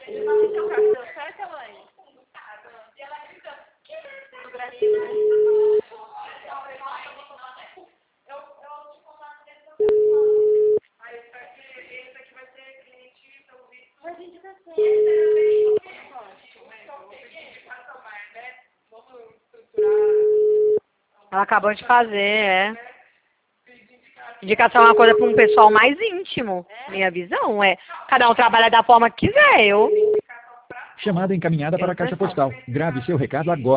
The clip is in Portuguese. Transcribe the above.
Ela acabou de fazer, é. Indicação é uma coisa para um pessoal mais íntimo. Minha visão é, cada um trabalha da forma que quiser, eu... Chamada encaminhada para a caixa postal. Grave seu recado agora.